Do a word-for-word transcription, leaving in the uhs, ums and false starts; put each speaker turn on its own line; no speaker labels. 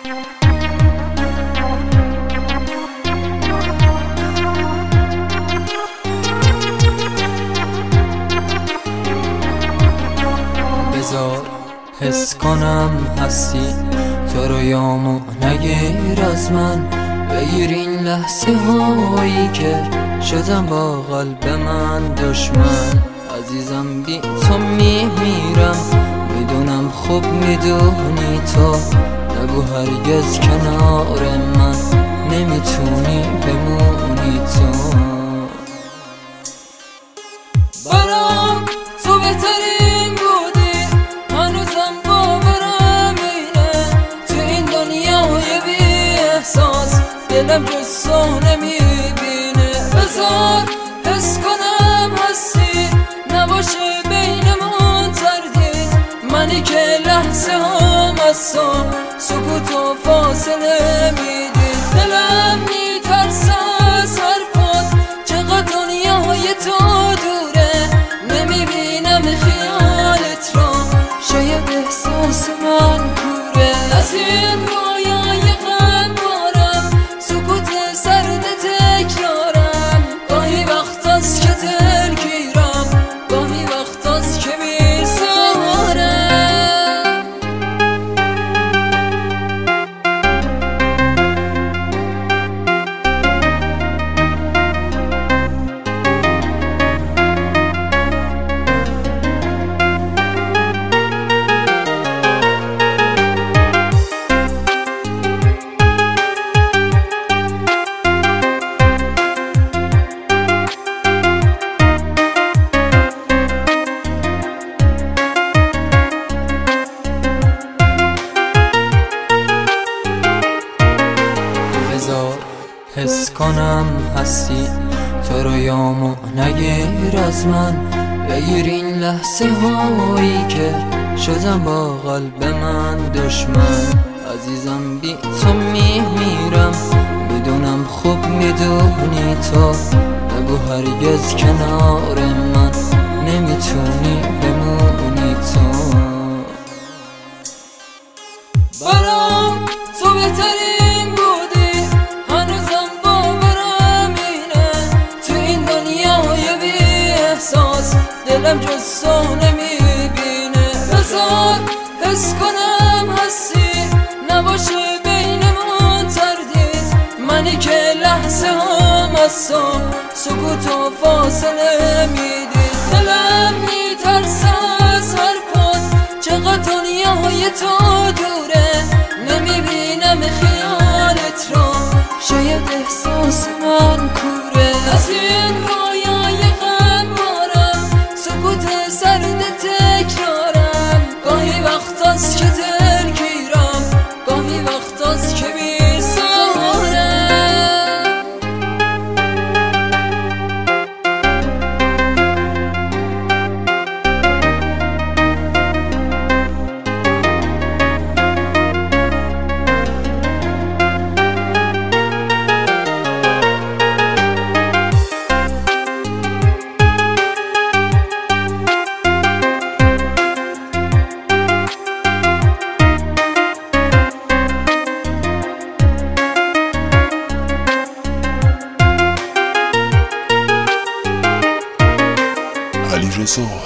بذار حس کنم هستی تو رویامو نگیر از من، بگیر این لحظه هایی که شدم با قلب من دشمن. عزیزم بی تو میمیرم، میدونم خوب میدونی تو، نگو هرگز کنار من نمیتونی بمونی تو.
برام تو بهترین بودی، هنوزم باورم اینه، تو این دنیای بی احساس دلم جز تو نمیبینه. بذار حس کنم هستی، نباشه بینمون تردید، منی که لحظه هم از تو سکوت و فاصله میدی. دلم میترسه از حرفات، چقدر دنیای تو دوره، نمیبینم خیالت را، شاید احساس من کوره. از این رویای غمبارم، سکوت سرد تکرارم، گاهی وقت است که دلگیرم، گاهی وقت است که بیزارم.
بذار حس کنم هستی تو رویامو نگیر از من، بگیر این لحظه هایی که شدم با قلب من دشمن. عزیزم بی تو میمیرم، میدونم خوب میدونی تو، نگو هرگز کنار من نمیتونی بمونی تو.
برام تو بهترین بودی، هنوزم باورم اینه، تو این دنیای بی احساس دلم جز تو نمیبینه. بذار حس کنم هستی، نباشه بینمون تردید، منی که لحظه هم از تو سکوت و فاصله میدی. دلم میترسه از حرفات، چقدر دنیای تو دوره، نمیبینم خیالت را، شاید احساس من کوره. از این رویای غمبارم، سکوت سرد تکرارم، گاهی وقت است که دلگیرم، گاهی وقت است که بیزارم.
علیرضا